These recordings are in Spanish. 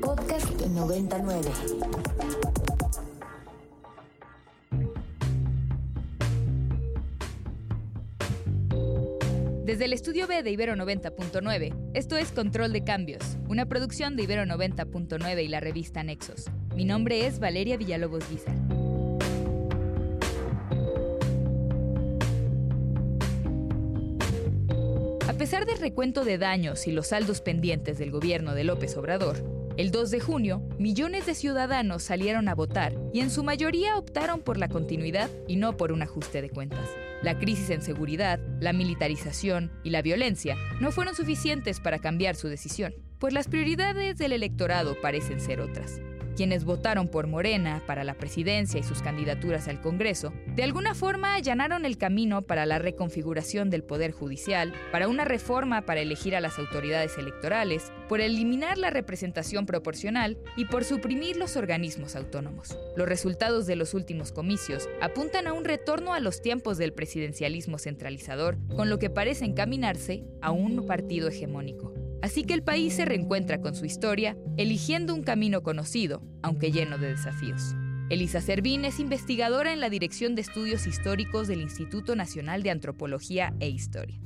Podcast 99. Desde el estudio B de Ibero 90.9, esto es Control de Cambios, una producción de Ibero 90.9 y la revista Nexos. Mi nombre es Valeria Villalobos Guizar. A pesar del recuento de daños y los saldos pendientes del gobierno de López Obrador, el 2 de junio, millones de ciudadanos salieron a votar y en su mayoría optaron por la continuidad y no por un ajuste de cuentas. La crisis en seguridad, la militarización y la violencia no fueron suficientes para cambiar su decisión, pues las prioridades del electorado parecen ser otras. Quienes votaron por Morena para la presidencia y sus candidaturas al Congreso, de alguna forma allanaron el camino para la reconfiguración del Poder Judicial, para una reforma para elegir a las autoridades electorales, por eliminar la representación proporcional y por suprimir los organismos autónomos. Los resultados de los últimos comicios apuntan a un retorno a los tiempos del presidencialismo centralizador, con lo que parece encaminarse a un partido hegemónico. Así que el país se reencuentra con su historia, eligiendo un camino conocido, aunque lleno de desafíos. Elisa Servín es investigadora en la Dirección de Estudios Históricos del Instituto Nacional de Antropología e Historia.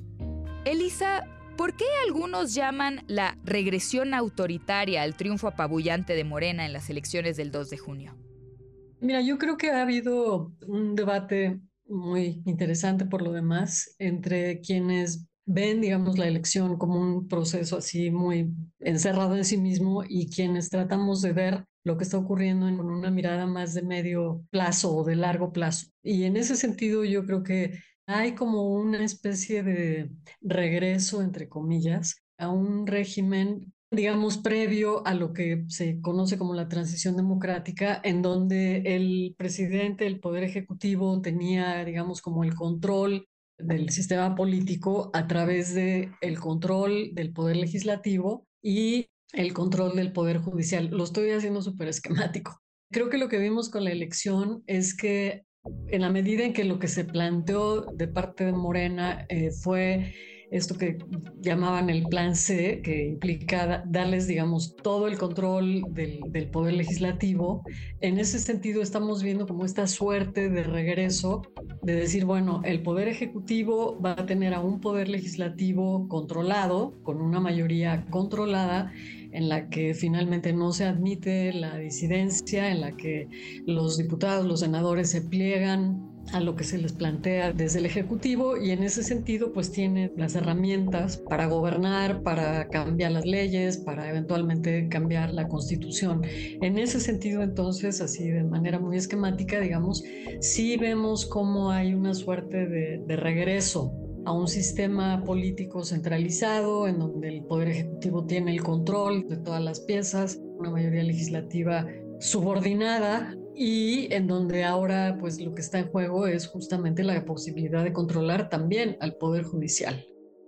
Elisa, ¿por qué algunos llaman la regresión autoritaria al triunfo apabullante de Morena en las elecciones del 2 de junio? Mira, yo creo que ha habido un debate muy interesante por lo demás entre quienes ven, digamos, la elección como un proceso así muy encerrado en sí mismo y quienes tratamos de ver lo que está ocurriendo con una mirada más de medio plazo o de largo plazo. Y en ese sentido yo creo que hay como una especie de regreso, entre comillas, a un régimen, digamos, previo a lo que se conoce como la transición democrática, en donde el presidente, el poder ejecutivo tenía, digamos, como el control del sistema político a través de el control del poder legislativo y el control del poder judicial. Lo estoy haciendo súper esquemático. Creo que lo que vimos con la elección es que en la medida en que lo que se planteó de parte de Morena fue esto que llamaban el plan C, que implica darles, digamos, todo el control del poder legislativo. En ese sentido estamos viendo como esta suerte de regreso, de decir, bueno, el poder ejecutivo va a tener a un poder legislativo controlado, con una mayoría controlada, en la que finalmente no se admite la disidencia, en la que los diputados, los senadores se pliegan a lo que se les plantea desde el Ejecutivo y en ese sentido pues tiene las herramientas para gobernar, para cambiar las leyes, para eventualmente cambiar la Constitución. En ese sentido entonces, así de manera muy esquemática, digamos, sí vemos cómo hay una suerte de regreso a un sistema político centralizado en donde el Poder Ejecutivo tiene el control de todas las piezas, una mayoría legislativa subordinada y en donde ahora pues lo que está en juego es justamente la posibilidad de controlar también al Poder Judicial.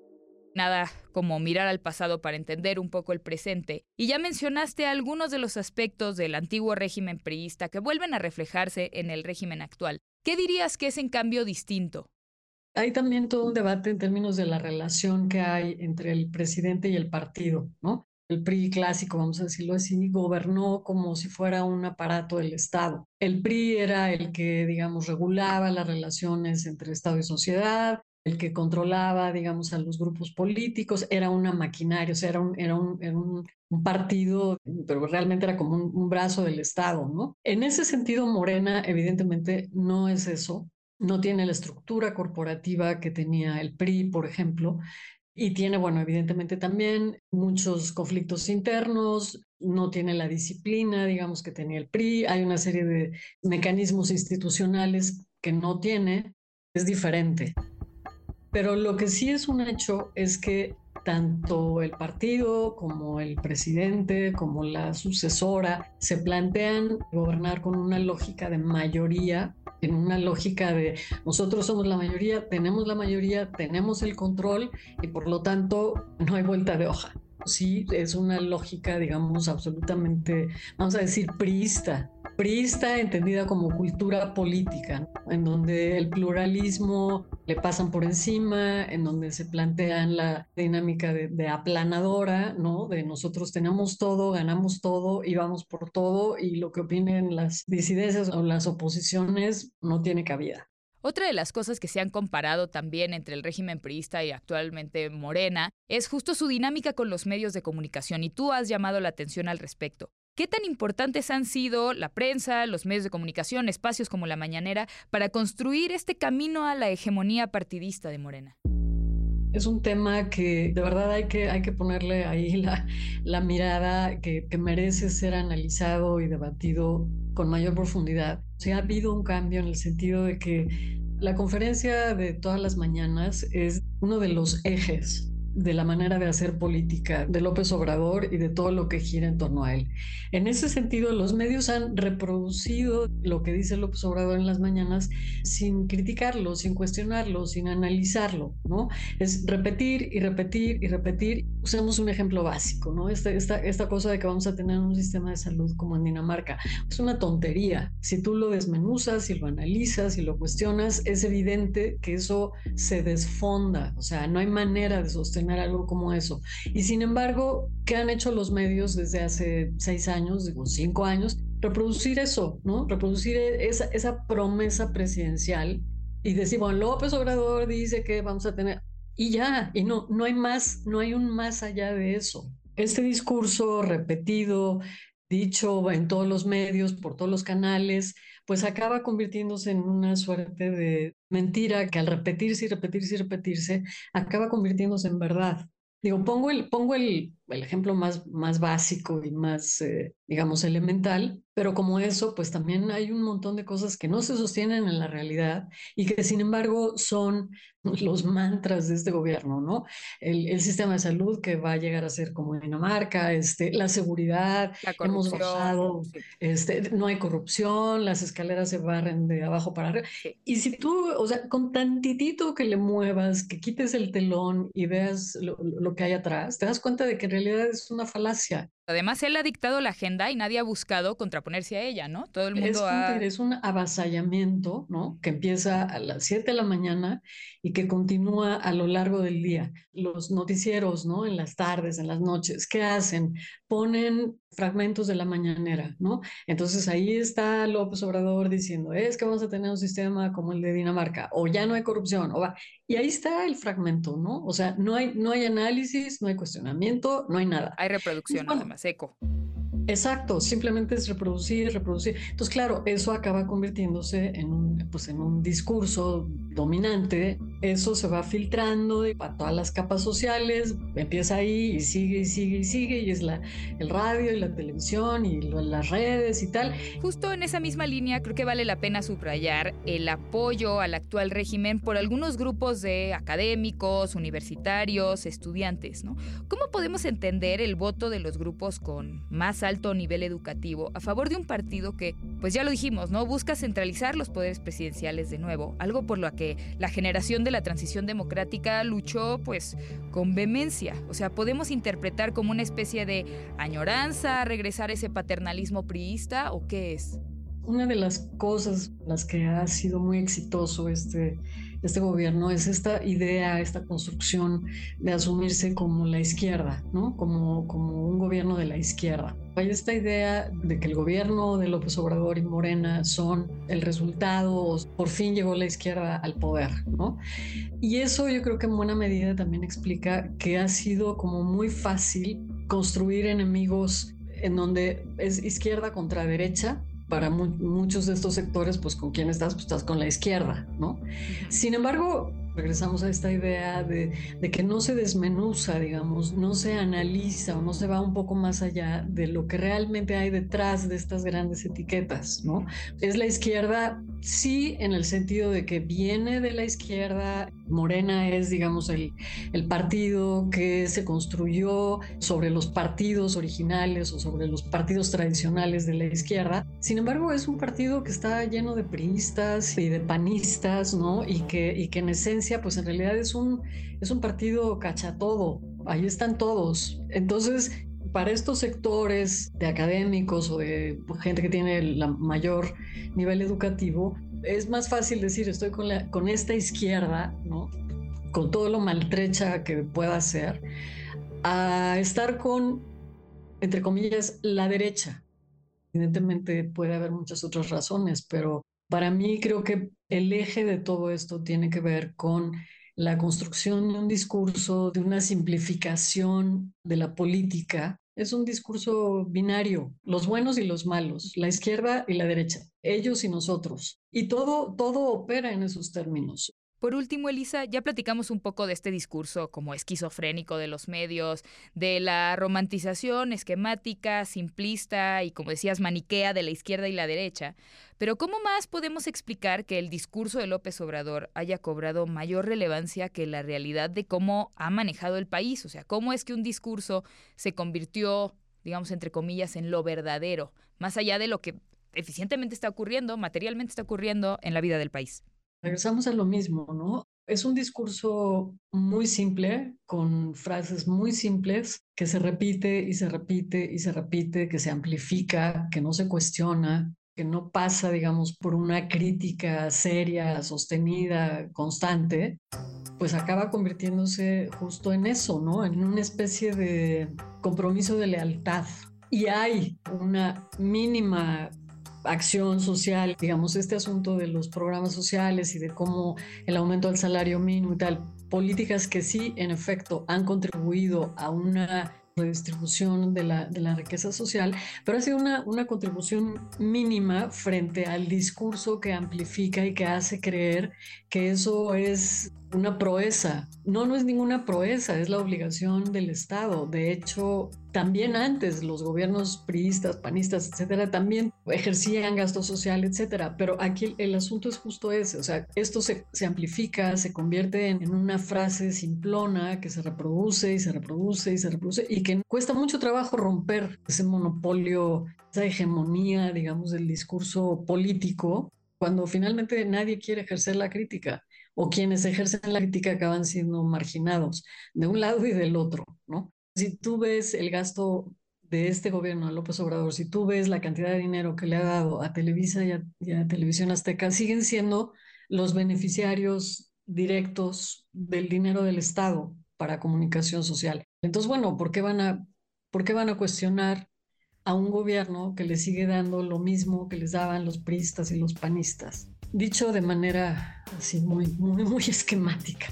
Nada como mirar al pasado para entender un poco el presente. Y ya mencionaste algunos de los aspectos del antiguo régimen priista que vuelven a reflejarse en el régimen actual. ¿Qué dirías que es en cambio distinto? Hay también todo un debate en términos de la relación que hay entre el presidente y el partido, ¿no? El PRI clásico, vamos a decirlo así, gobernó como si fuera un aparato del Estado. El PRI era el que, digamos, regulaba las relaciones entre Estado y sociedad, el que controlaba, digamos, a los grupos políticos, era una maquinaria, o sea, era un partido, pero realmente era como un brazo del Estado, ¿no? En ese sentido, Morena evidentemente no es eso. No tiene la estructura corporativa que tenía el PRI, por ejemplo, y tiene, bueno, evidentemente también muchos conflictos internos, no tiene la disciplina, digamos, que tenía el PRI, hay una serie de mecanismos institucionales que no tiene, es diferente. Pero lo que sí es un hecho es que tanto el partido como el presidente, como la sucesora, se plantean gobernar con una lógica de mayoría, en una lógica de nosotros somos la mayoría, tenemos el control y por lo tanto no hay vuelta de hoja. Sí, es una lógica, digamos, absolutamente, vamos a decir, priista priista entendida como cultura política, en donde el pluralismo le pasan por encima, en donde se plantean la dinámica de aplanadora, ¿no? De nosotros tenemos todo, ganamos todo y vamos por todo, y lo que opinen las disidencias o las oposiciones no tiene cabida. Otra de las cosas que se han comparado también entre el régimen priista y actualmente Morena es justo su dinámica con los medios de comunicación, y tú has llamado la atención al respecto. ¿Qué tan importantes han sido la prensa, los medios de comunicación, espacios como La Mañanera para construir este camino a la hegemonía partidista de Morena? Es un tema que de verdad hay que ponerle ahí la mirada que merece ser analizado y debatido con mayor profundidad. O sea, ha habido un cambio en el sentido de que la conferencia de todas las mañanas es uno de los ejes de la manera de hacer política de López Obrador y de todo lo que gira en torno a él. En ese sentido, los medios han reproducido lo que dice López Obrador en las mañanas sin criticarlo, sin cuestionarlo, sin analizarlo, ¿no? Es repetir y repetir y repetir. Usemos un ejemplo básico, ¿no? Esta cosa de que vamos a tener un sistema de salud como en Dinamarca. Es una tontería. Si tú lo desmenuzas, si lo analizas, si lo cuestionas, es evidente que eso se desfonda. O sea, no hay manera de sostener algo como eso. Y sin embargo, ¿qué han hecho los medios desde hace 6 años, digo 5 años? Reproducir eso, ¿no? Reproducir esa promesa presidencial y decir, bueno, López Obrador dice que vamos a tener... Y ya, y no hay más, no hay un más allá de eso. Este discurso repetido, dicho en todos los medios, por todos los canales, pues acaba convirtiéndose en una suerte de mentira que al repetirse y repetirse y repetirse, acaba convirtiéndose en verdad. Digo, pongo el ejemplo más básico y más, digamos, elemental, pero como eso, pues también hay un montón de cosas que no se sostienen en la realidad y que sin embargo son los mantras de este gobierno, ¿no? El sistema de salud que va a llegar a ser como en Dinamarca, la seguridad, La hemos corrupción, bajado, sí, no hay corrupción, las escaleras se barren de abajo para arriba. sí. Y si tú, o sea, con tantitito que le muevas, que quites el telón y veas lo que hay atrás, te das cuenta de que en realidad es una falacia. Además, él ha dictado la agenda y nadie ha buscado contraponerse a ella, ¿no? Todo el mundo Es un avasallamiento, ¿no? Que empieza a las 7 de la mañana y que continúa a lo largo del día. Los noticieros, ¿no? En las tardes, en las noches, ¿qué hacen? Ponen fragmentos de la mañanera, ¿no? Entonces ahí está López Obrador diciendo, es que vamos a tener un sistema como el de Dinamarca, o ya no hay corrupción, o va. Y ahí está el fragmento, ¿no? O sea, no hay análisis, no hay cuestionamiento, no hay nada. hay Pues, reproducción, bueno, además, eco. exacto, simplemente es reproducir, reproducir. Entonces, claro, eso acaba convirtiéndose pues en un discurso dominante. Eso se va filtrando a todas las capas sociales, empieza ahí y sigue y sigue y sigue, y es el radio y la televisión y las redes y tal. Justo en esa misma línea, creo que vale la pena subrayar el apoyo al actual régimen por algunos grupos de académicos, universitarios, estudiantes, ¿no? ¿Cómo podemos entender el voto de los grupos con más alto nivel educativo a favor de un partido que, pues ya lo dijimos, ¿no? Busca centralizar los poderes presidenciales de nuevo, algo por lo que la generación de la transición democrática luchó, pues, con vehemencia? O sea, ¿podemos interpretar como una especie de añoranza a regresar a ese paternalismo priista o qué es? Una de las cosas las que ha sido muy exitoso este gobierno es esta idea, esta construcción de asumirse como la izquierda, ¿no? Como un gobierno de la izquierda. Hay esta idea de que el gobierno de López Obrador y Morena son el resultado, por fin llegó la izquierda al poder, ¿no? Y eso yo creo que en buena medida también explica que ha sido como muy fácil construir enemigos en donde es izquierda contra derecha. Para muchos de estos sectores, pues con quién estás, pues estás con la izquierda, ¿no? Sin embargo, regresamos a esta idea de que no se desmenuza, digamos, no se analiza o no se va un poco más allá de lo que realmente hay detrás de estas grandes etiquetas, ¿no? Es la izquierda, sí, en el sentido de que viene de la izquierda. Morena es, digamos, el partido que se construyó sobre los partidos originales o sobre los partidos tradicionales de la izquierda. Sin embargo, es un partido que está lleno de priistas y de panistas, ¿no? Y que en esencia, pues en realidad es un partido cachatodo. Ahí están todos. Entonces, para estos sectores de académicos o de gente que tiene el mayor nivel educativo, es más fácil decir estoy con esta izquierda, ¿no? Con todo lo maltrecha que pueda ser, a estar con, entre comillas, la derecha. Evidentemente puede haber muchas otras razones, pero para mí creo que el eje de todo esto tiene que ver con la construcción de un discurso, de una simplificación de la política. Es un discurso binario, los buenos y los malos, la izquierda y la derecha, ellos y nosotros. Y todo opera en esos términos. Por último, Elisa, ya platicamos un poco de este discurso como esquizofrénico de los medios, de la romantización esquemática, simplista y, como decías, maniquea de la izquierda y la derecha. Pero ¿cómo más podemos explicar que el discurso de López Obrador haya cobrado mayor relevancia que la realidad de cómo ha manejado el país? O sea, ¿cómo es que un discurso se convirtió, digamos, entre comillas, en lo verdadero, más allá de lo que eficientemente está ocurriendo, materialmente está ocurriendo en la vida del país? Regresamos a lo mismo, ¿no? Es un discurso muy simple, con frases muy simples, que se repite y se repite y se repite, que se amplifica, que no se cuestiona, que no pasa, digamos, por una crítica seria, sostenida, constante, pues acaba convirtiéndose justo en eso, ¿no? En una especie de compromiso de lealtad. Y hay una mínima acción social, digamos, este asunto de los programas sociales y de cómo el aumento del salario mínimo y tal, políticas que sí, en efecto, han contribuido a una redistribución de la riqueza social, pero ha sido una contribución mínima frente al discurso que amplifica y que hace creer que eso es una proeza. No, no es ninguna proeza, es la obligación del Estado. De hecho, también antes los gobiernos priistas, panistas, etcétera, también ejercían gasto social, etcétera. Pero aquí el asunto es justo ese. O sea, esto se amplifica, se convierte en una frase simplona que se reproduce y se reproduce y se reproduce y que cuesta mucho trabajo romper ese monopolio, esa hegemonía, digamos, del discurso político, cuando finalmente nadie quiere ejercer la crítica o quienes ejercen la crítica acaban siendo marginados de un lado y del otro, ¿no? Si tú ves el gasto de este gobierno, de López Obrador, si tú ves la cantidad de dinero que le ha dado a Televisa y a Televisión Azteca, siguen siendo los beneficiarios directos del dinero del Estado para comunicación social. Entonces, bueno, por qué van a cuestionar a un gobierno que le sigue dando lo mismo que les daban los priistas y los panistas? Dicho de manera así muy esquemática.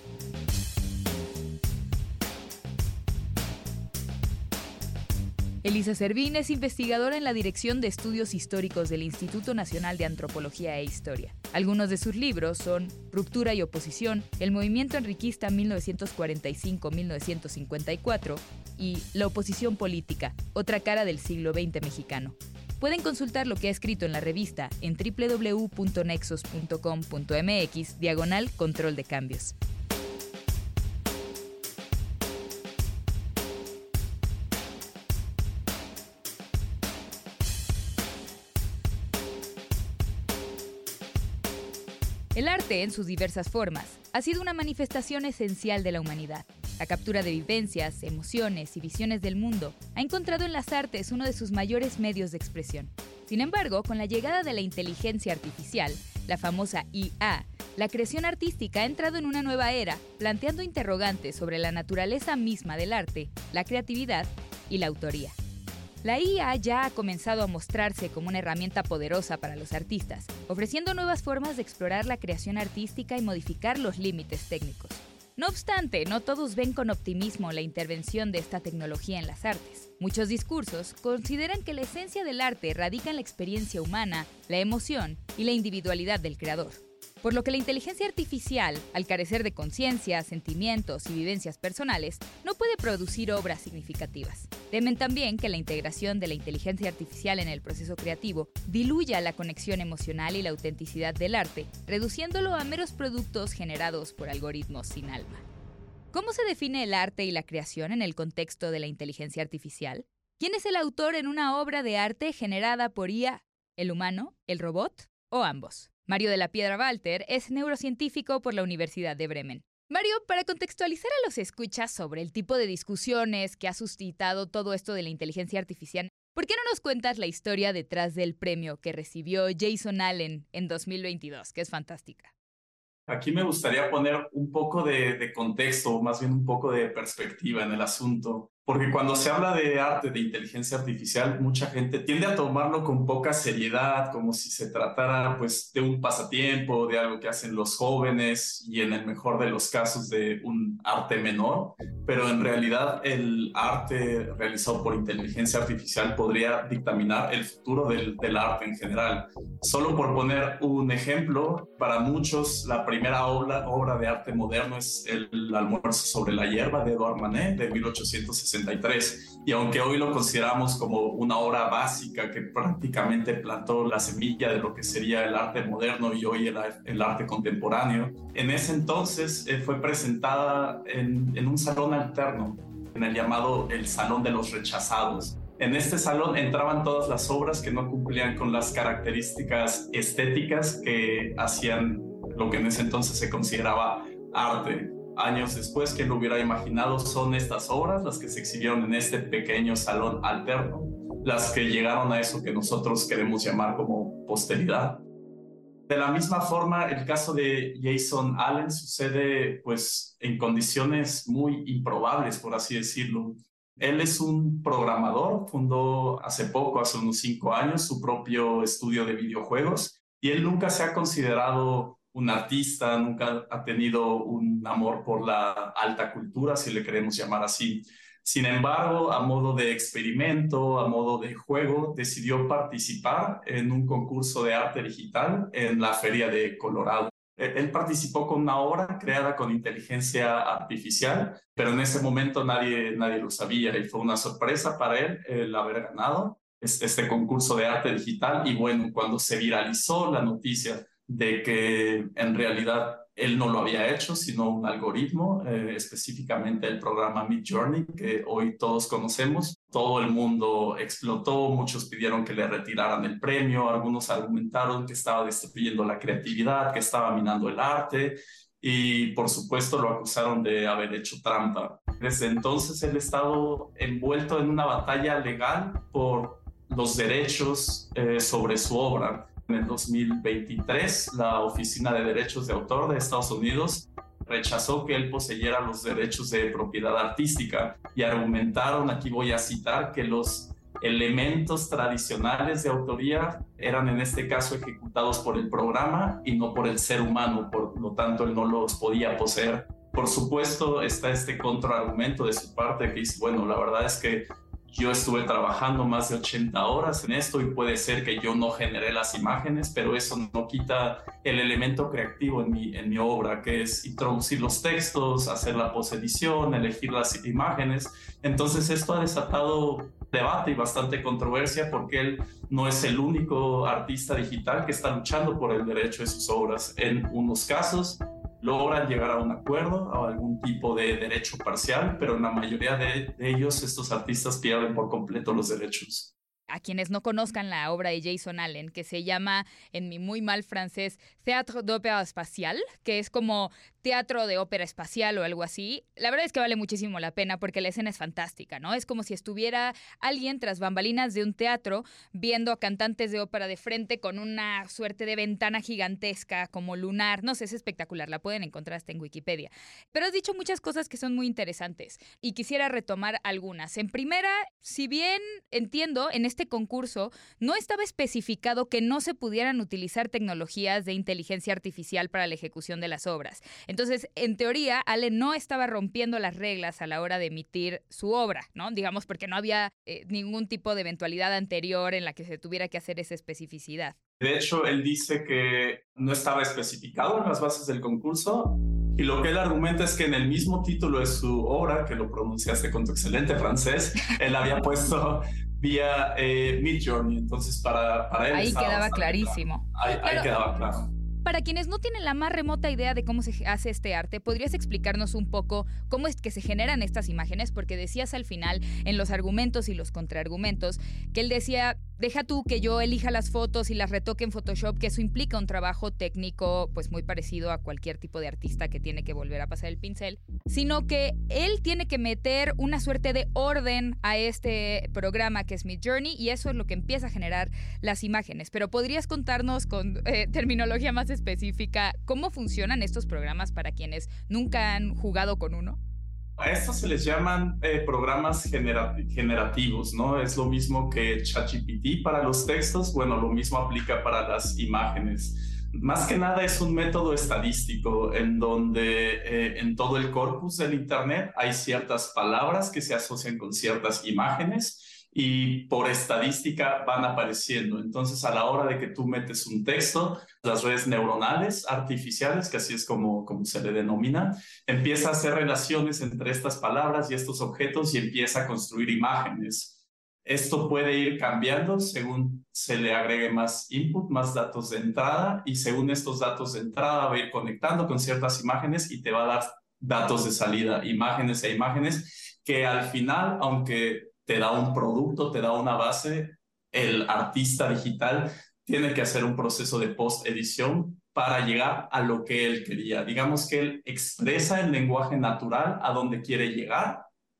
Elisa Servín es investigadora en la Dirección de Estudios Históricos del Instituto Nacional de Antropología e Historia. Algunos de sus libros son Ruptura y Oposición, El Movimiento Enriquista 1945-1954 y La Oposición Política, Otra Cara del Siglo XX Mexicano. Pueden consultar lo que ha escrito en la revista en www.nexos.com.mx/control de cambios. El arte, en sus diversas formas, ha sido una manifestación esencial de la humanidad. La captura de vivencias, emociones y visiones del mundo ha encontrado en las artes uno de sus mayores medios de expresión. Sin embargo, con la llegada de la inteligencia artificial, la famosa IA, la creación artística ha entrado en una nueva era, planteando interrogantes sobre la naturaleza misma del arte, la creatividad y la autoría. La IA ya ha comenzado a mostrarse como una herramienta poderosa para los artistas, ofreciendo nuevas formas de explorar la creación artística y modificar los límites técnicos. No obstante, no todos ven con optimismo la intervención de esta tecnología en las artes. Muchos discursos consideran que la esencia del arte radica en la experiencia humana, la emoción y la individualidad del creador. Por lo que la inteligencia artificial, al carecer de conciencia, sentimientos y vivencias personales, no puede producir obras significativas. Temen también que la integración de la inteligencia artificial en el proceso creativo diluya la conexión emocional y la autenticidad del arte, reduciéndolo a meros productos generados por algoritmos sin alma. ¿Cómo se define el arte y la creación en el contexto de la inteligencia artificial? ¿Quién es el autor en una obra de arte generada por IA? ¿El humano? ¿El robot? ¿O ambos? Mario de la Piedra Walter es neurocientífico por la Universidad de Bremen. Mario, para contextualizar a los escuchas sobre el tipo de discusiones que ha suscitado todo esto de la inteligencia artificial, ¿por qué no nos cuentas la historia detrás del premio que recibió Jason Allen en 2022, que es fantástica? Aquí me gustaría poner un poco de contexto, o más bien un poco de perspectiva en el asunto, porque cuando se habla de arte, de inteligencia artificial, mucha gente tiende a tomarlo con poca seriedad, como si se tratara pues de un pasatiempo, de algo que hacen los jóvenes y en el mejor de los casos de un arte menor, pero en realidad el arte realizado por inteligencia artificial podría dictaminar el futuro del arte en general. Solo por poner un ejemplo, para muchos la primera obra de arte moderno es El almuerzo sobre la hierba de Edouard Manet de 1863, y aunque hoy lo consideramos como una obra básica que prácticamente plantó la semilla de lo que sería el arte moderno y hoy el arte contemporáneo, en ese entonces fue presentada en un salón alterno, en el llamado el Salón de los Rechazados. En este salón entraban todas las obras que no cumplían con las características estéticas que hacían lo que en ese entonces se consideraba arte. Años después, ¿quién lo hubiera imaginado? Son estas obras las que se exhibieron en este pequeño salón alterno, las que llegaron a eso que nosotros queremos llamar como posteridad. De la misma forma, el caso de Jason Allen sucede pues en condiciones muy improbables, por así decirlo. Él es un programador, fundó hace unos 5 años, su propio estudio de videojuegos, y él nunca se ha considerado un artista, nunca ha tenido un amor por la alta cultura, si le queremos llamar así. Sin embargo, a modo de experimento, a modo de juego, decidió participar en un concurso de arte digital en la Feria de Colorado. Él participó con una obra creada con inteligencia artificial, pero en ese momento nadie lo sabía y fue una sorpresa para él el haber ganado este concurso de arte digital. Y bueno, cuando se viralizó la noticia de que en realidad él no lo había hecho, sino un algoritmo, específicamente el programa Midjourney, que hoy todos conocemos. Todo el mundo explotó, muchos pidieron que le retiraran el premio, algunos argumentaron que estaba destruyendo la creatividad, que estaba minando el arte, y por supuesto lo acusaron de haber hecho trampa. Desde entonces él ha estado envuelto en una batalla legal por los derechos sobre su obra. En el 2023, la Oficina de Derechos de Autor de Estados Unidos rechazó que él poseyera los derechos de propiedad artística y argumentaron, aquí voy a citar, que los elementos tradicionales de autoría eran en este caso ejecutados por el programa y no por el ser humano, por lo tanto él no los podía poseer. Por supuesto está este contraargumento de su parte que dice, bueno, la verdad es que yo estuve trabajando más de 80 horas en esto y puede ser que yo no generé las imágenes, pero eso no quita el elemento creativo en mi obra, que es introducir los textos, hacer la posedición, elegir las imágenes. Entonces esto ha desatado debate y bastante controversia porque él no es el único artista digital que está luchando por el derecho de sus obras. En unos casos logran llegar a un acuerdo, a algún tipo de derecho parcial, pero en la mayoría de ellos estos artistas pierden por completo los derechos. A quienes no conozcan la obra de Jason Allen, que se llama, en mi muy mal francés, Théâtre d'Opéra Spatial, que es como teatro de ópera espacial o algo así, la verdad es que vale muchísimo la pena porque la escena es fantástica, ¿no? Es como si estuviera alguien tras bambalinas de un teatro viendo a cantantes de ópera de frente con una suerte de ventana gigantesca como lunar. No sé, es espectacular, la pueden encontrar hasta en Wikipedia. Pero has dicho muchas cosas que son muy interesantes y quisiera retomar algunas. En primera, si bien entiendo, en este concurso no estaba especificado que no se pudieran utilizar tecnologías de inteligencia artificial para la ejecución de las obras. Entonces, en teoría, Allen no estaba rompiendo las reglas a la hora de emitir su obra, ¿no? Digamos, porque no había ningún tipo de eventualidad anterior en la que se tuviera que hacer esa especificidad. De hecho, él dice que no estaba especificado en las bases del concurso y lo que él argumenta es que en el mismo título de su obra, que lo pronunciaste con tu excelente francés, él había puesto vía Midjourney. Entonces, para él ahí quedaba clarísimo. Claro. Ahí quedaba claro. Para quienes no tienen la más remota idea de cómo se hace este arte, ¿podrías explicarnos un poco cómo es que se generan estas imágenes? Porque decías al final, en los argumentos y los contraargumentos, que él decía, deja tú que yo elija las fotos y las retoque en Photoshop, que eso implica un trabajo técnico pues muy parecido a cualquier tipo de artista que tiene que volver a pasar el pincel, sino que él tiene que meter una suerte de orden a este programa que es Midjourney, y eso es lo que empieza a generar las imágenes. Pero ¿podrías contarnos con terminología más específica cómo funcionan estos programas para quienes nunca han jugado con uno? A estos se les llaman programas generativos, ¿no? Es lo mismo que ChatGPT para los textos, bueno, lo mismo aplica para las imágenes. Más que nada es un método estadístico en donde en todo el corpus del Internet hay ciertas palabras que se asocian con ciertas imágenes y por estadística van apareciendo. Entonces, a la hora de que tú metes un texto, las redes neuronales artificiales, que así es como se le denomina, empieza a hacer relaciones entre estas palabras y estos objetos y empieza a construir imágenes. Esto puede ir cambiando según se le agregue más input, más datos de entrada, y según estos datos de entrada va a ir conectando con ciertas imágenes y te va a dar datos de salida, imágenes e imágenes, que al final, aunque te da un producto, te da una base, el artista digital tiene que hacer un proceso de post-edición para llegar a lo que él quería. Digamos que él expresa el lenguaje natural a donde quiere llegar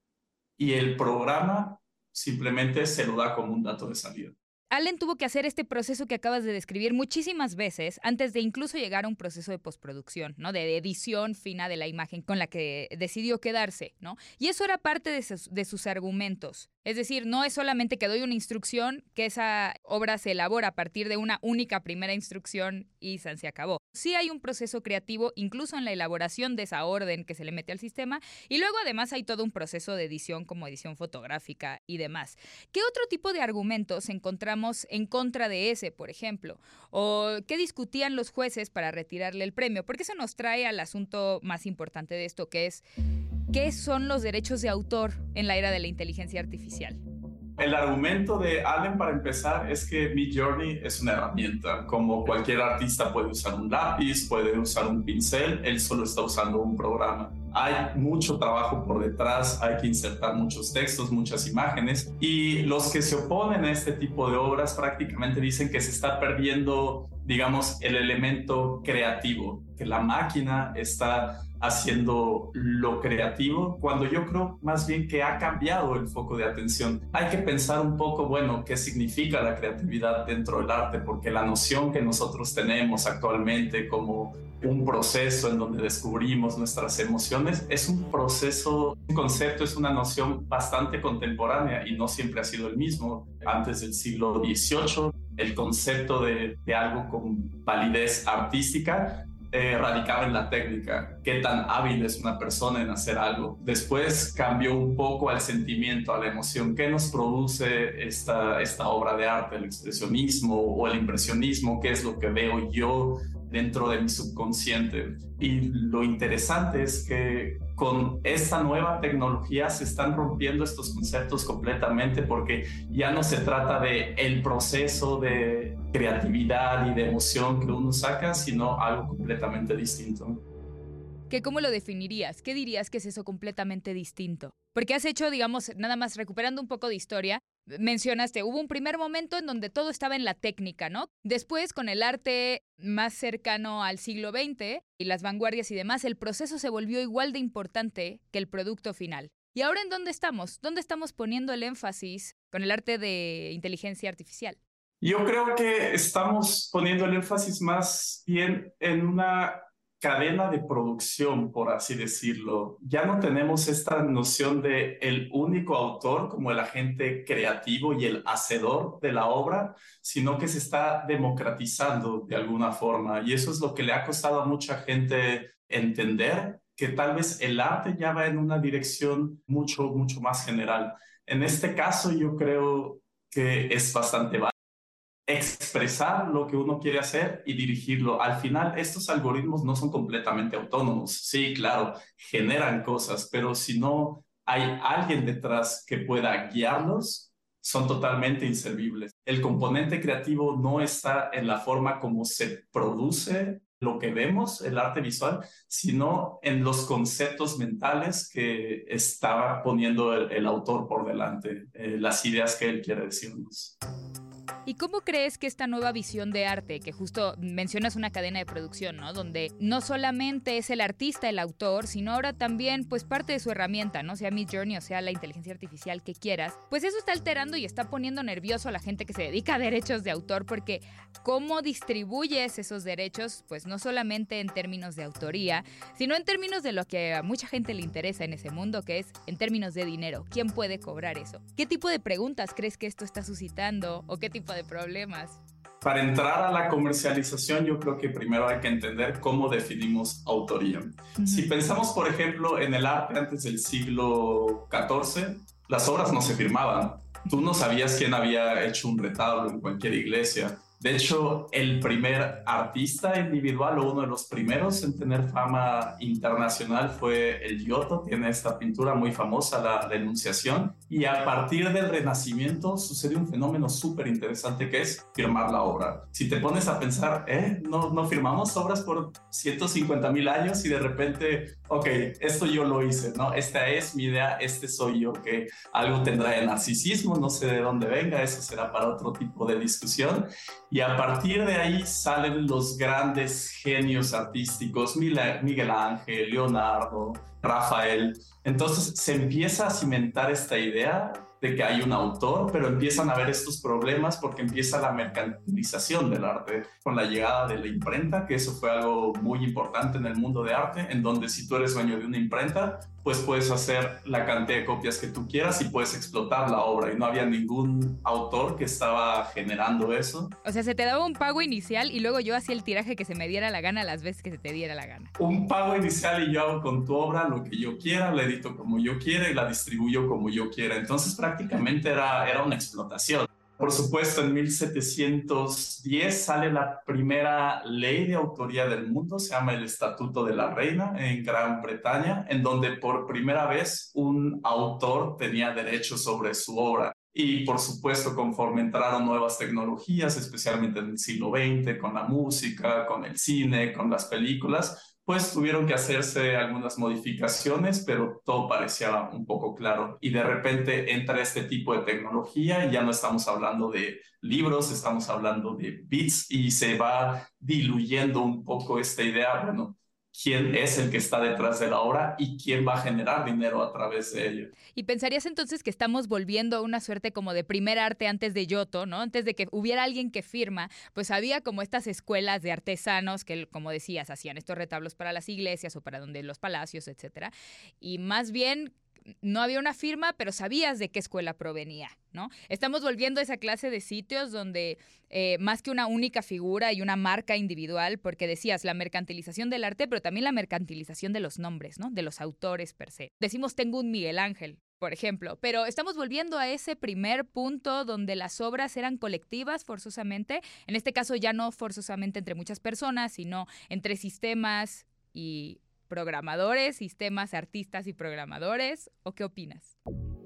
y el programa simplemente se lo da como un dato de salida. Allen tuvo que hacer este proceso que acabas de describir muchísimas veces antes de incluso llegar a un proceso de postproducción, ¿no? De edición fina de la imagen con la que decidió quedarse, ¿no? Y eso era parte de sus argumentos. Es decir, no es solamente que doy una instrucción, que esa obra se elabora a partir de una única primera instrucción y se acabó. Sí hay un proceso creativo, incluso en la elaboración de esa orden que se le mete al sistema, y luego además hay todo un proceso de edición como edición fotográfica y demás. ¿Qué otro tipo de argumentos encontramos en contra de ese, por ejemplo? ¿O qué discutían los jueces para retirarle el premio? Porque eso nos trae al asunto más importante de esto, que es ¿qué son los derechos de autor en la era de la inteligencia artificial? El argumento de Allen, para empezar, es que Midjourney es una herramienta. Como cualquier artista puede usar un lápiz, puede usar un pincel, él solo está usando un programa. Hay mucho trabajo por detrás, hay que insertar muchos textos, muchas imágenes, y los que se oponen a este tipo de obras prácticamente dicen que se está perdiendo, digamos, el elemento creativo, que la máquina está haciendo lo creativo, cuando yo creo más bien que ha cambiado el foco de atención. Hay que pensar un poco, bueno, qué significa la creatividad dentro del arte, porque la noción que nosotros tenemos actualmente como un proceso en donde descubrimos nuestras emociones es un proceso, un concepto, es una noción bastante contemporánea y no siempre ha sido el mismo. Antes del siglo XVIII, el concepto de algo con validez artística radicaba en la técnica, qué tan hábil es una persona en hacer algo. Después cambió un poco al sentimiento, a la emoción. ¿Qué nos produce esta obra de arte? El expresionismo o el impresionismo, ¿qué es lo que veo yo dentro de mi subconsciente? Y lo interesante es que con esta nueva tecnología se están rompiendo estos conceptos completamente, porque ya no se trata de el proceso de creatividad y de emoción que uno saca, sino algo completamente distinto. ¿Cómo lo definirías? ¿Qué dirías que es eso completamente distinto? Porque has hecho, digamos, nada más recuperando un poco de historia, mencionaste, hubo un primer momento en donde todo estaba en la técnica, ¿no? Después, con el arte más cercano al siglo XX y las vanguardias y demás, el proceso se volvió igual de importante que el producto final. ¿Y ahora en dónde estamos? ¿Dónde estamos poniendo el énfasis con el arte de inteligencia artificial? Yo creo que estamos poniendo el énfasis más bien en una cadena de producción, por así decirlo. Ya no tenemos esta noción de el único autor como el agente creativo y el hacedor de la obra, sino que se está democratizando de alguna forma. Y eso es lo que le ha costado a mucha gente entender, que tal vez el arte ya va en una dirección mucho más general. En este caso, yo creo que es bastante válido expresar lo que uno quiere hacer y dirigirlo. Al final, estos algoritmos no son completamente autónomos. Sí, claro, generan cosas, pero si no hay alguien detrás que pueda guiarlos, son totalmente inservibles. El componente creativo no está en la forma como se produce lo que vemos, el arte visual, sino en los conceptos mentales que estaba poniendo el autor por delante, las ideas que él quiere decirnos. ¿Y cómo crees que esta nueva visión de arte, que justo mencionas una cadena de producción, ¿no? Donde no solamente es el artista el autor, sino ahora también pues parte de su herramienta, ¿no? Sea Midjourney o sea la inteligencia artificial que quieras, pues eso está alterando y está poniendo nervioso a la gente que se dedica a derechos de autor, porque cómo distribuyes esos derechos, pues no solamente en términos de autoría, sino en términos de lo que a mucha gente le interesa en ese mundo, que es en términos de dinero. ¿Quién puede cobrar eso? ¿Qué tipo de preguntas crees que esto está suscitando o qué tipo de problemas? Para entrar a la comercialización, yo creo que primero hay que entender cómo definimos autoría. Si pensamos, por ejemplo, en el arte antes del siglo XIV, las obras no se firmaban. Tú no sabías quién había hecho un retablo en cualquier iglesia. De hecho, el primer artista individual o uno de los primeros en tener fama internacional fue el Giotto. Tiene esta pintura muy famosa, la Enunciación. Y a partir del Renacimiento sucede un fenómeno súper interesante que es firmar la obra. Si te pones a pensar, no firmamos obras por 150,000 años y de repente, ok, esto yo lo hice, ¿no? Esta es mi idea, este soy yo, que algo tendrá de narcisismo, no sé de dónde venga, eso será para otro tipo de discusión. Y a partir de ahí salen los grandes genios artísticos, Miguel Ángel, Leonardo, Rafael. Entonces se empieza a cimentar esta idea de que hay un autor, pero empiezan a haber estos problemas porque empieza la mercantilización del arte con la llegada de la imprenta, que eso fue algo muy importante en el mundo de arte, en donde si tú eres dueño de una imprenta, pues puedes hacer la cantidad de copias que tú quieras y puedes explotar la obra, y no había ningún autor que estaba generando eso. O sea, se te daba un pago inicial y luego yo hacía el tiraje que se me diera la gana las veces que se te diera la gana. Un pago inicial y yo hago con tu obra lo que yo quiera, la edito como yo quiera y la distribuyo como yo quiera. Entonces prácticamente era una explotación. Por supuesto, en 1710 sale la primera ley de autoría del mundo, se llama el Estatuto de la Reina en Gran Bretaña, en donde por primera vez un autor tenía derechos sobre su obra. Y por supuesto, conforme entraron nuevas tecnologías, especialmente en el siglo XX, con la música, con el cine, con las películas, pues tuvieron que hacerse algunas modificaciones, pero todo parecía un poco claro. Y de repente entra este tipo de tecnología y ya no estamos hablando de libros, estamos hablando de bits y se va diluyendo un poco esta idea, bueno, quién es el que está detrás de la obra y quién va a generar dinero a través de ello. ¿Y pensarías entonces que estamos volviendo a una suerte como de primer arte antes de Giotto, ¿no? Antes de que hubiera alguien que firma, pues había como estas escuelas de artesanos que, como decías, hacían estos retablos para las iglesias o para donde los palacios, etcétera. Y más bien no había una firma, pero sabías de qué escuela provenía, ¿no? Estamos volviendo a esa clase de sitios donde más que una única figura y una marca individual, porque decías la mercantilización del arte, pero también la mercantilización de los nombres, ¿no? De los autores per se. Decimos tengo un Miguel Ángel, por ejemplo, pero estamos volviendo a ese primer punto donde las obras eran colectivas forzosamente, en este caso ya no forzosamente entre muchas personas, sino entre sistemas y programadores, sistemas, artistas y programadores, ¿o qué opinas?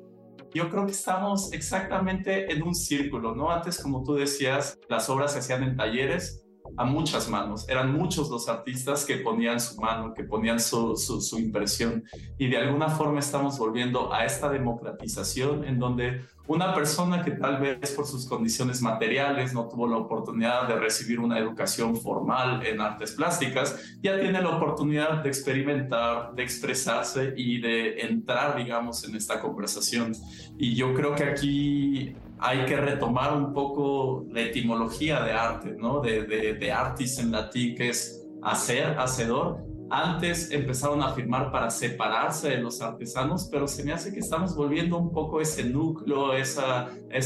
Yo creo que estamos exactamente en un círculo, ¿no? Antes, como tú decías, las obras se hacían en talleres a muchas manos. Eran muchos los artistas que ponían su mano, que ponían su impresión. Y de alguna forma estamos volviendo a esta democratización en donde una persona que tal vez por sus condiciones materiales no tuvo la oportunidad de recibir una educación formal en artes plásticas, ya tiene la oportunidad de experimentar, de expresarse y de entrar, digamos, en esta conversación. Y yo creo que aquí hay que retomar un poco la etimología de arte, ¿no? De artis en latín, que es hacer, hacedor. Antes empezaron a firmar para separarse de los artesanos, pero se me hace que estamos volviendo un poco ese núcleo, esa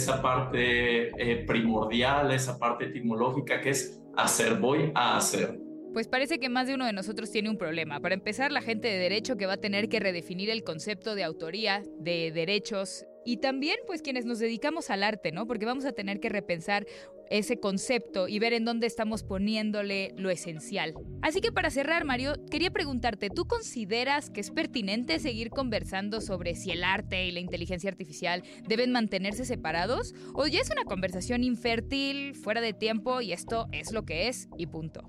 parte primordial, esa parte etimológica que es hacer, voy a hacer. Pues parece que más de uno de nosotros tiene un problema. Para empezar, la gente de derecho que va a tener que redefinir el concepto de autoría, de derechos, y también pues quienes nos dedicamos al arte, ¿no? Porque vamos a tener que repensar ese concepto y ver en dónde estamos poniéndole lo esencial. Así que para cerrar, Mario, quería preguntarte, ¿tú consideras que es pertinente seguir conversando sobre si el arte y la inteligencia artificial deben mantenerse separados? ¿O ya es una conversación infértil, fuera de tiempo y esto es lo que es y punto?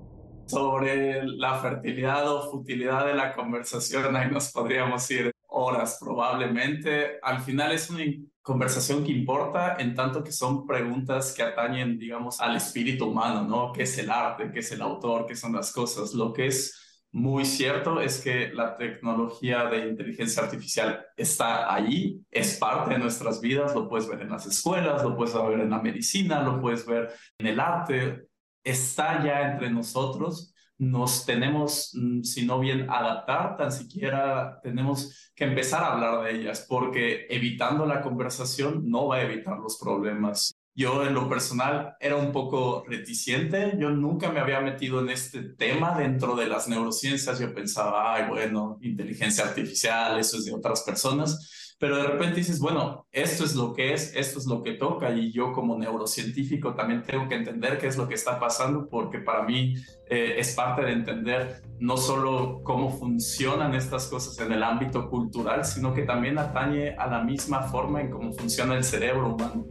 Sobre la fertilidad o futilidad de la conversación, ahí nos podríamos ir horas probablemente. Al final es una conversación que importa en tanto que son preguntas que atañen, digamos, al espíritu humano, ¿no? ¿Qué es el arte? ¿Qué es el autor? ¿Qué son las cosas? Lo que es muy cierto es que la tecnología de inteligencia artificial está ahí, es parte de nuestras vidas, lo puedes ver en las escuelas, lo puedes ver en la medicina, lo puedes ver en el arte, está ya entre nosotros. Nos tenemos, si no bien adaptar, tan siquiera tenemos que empezar a hablar de ellas, porque evitando la conversación no va a evitar los problemas. Yo en lo personal era un poco reticente, yo nunca me había metido en este tema dentro de las neurociencias, yo pensaba, ay, bueno, inteligencia artificial, eso es de otras personas, pero de repente dices, bueno, esto es lo que es, esto es lo que toca, y yo como neurocientífico también tengo que entender qué es lo que está pasando, porque para mí es parte de entender no solo cómo funcionan estas cosas en el ámbito cultural, sino que también atañe a la misma forma en cómo funciona el cerebro humano.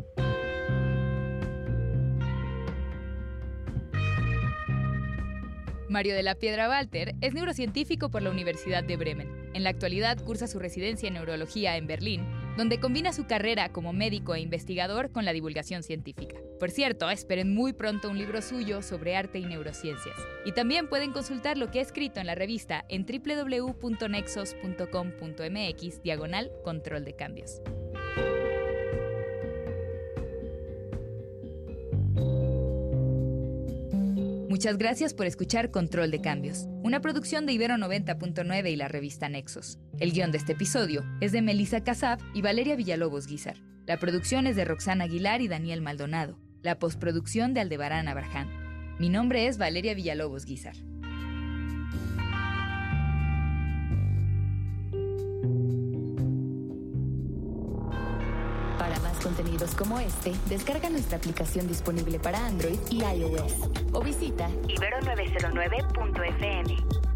Mario de la Piedra Walter es neurocientífico por la Universidad de Bremen. En la actualidad cursa su residencia en neurología en Berlín, donde combina su carrera como médico e investigador con la divulgación científica. Por cierto, esperen muy pronto un libro suyo sobre arte y neurociencias. Y también pueden consultar lo que ha escrito en la revista en www.nexos.com.mx/control de cambios. Muchas gracias por escuchar Control de Cambios, una producción de Ibero 90.9 y la revista Nexos. El guión de este episodio es de Melissa Casab y Valeria Villalobos Guizar. La producción es de Roxana Aguilar y Daniel Maldonado. La postproducción de Aldebarán Abraham. Mi nombre es Valeria Villalobos Guizar. Para más contenidos como este, descarga nuestra aplicación disponible para Android y iOS o visita ibero909.fm.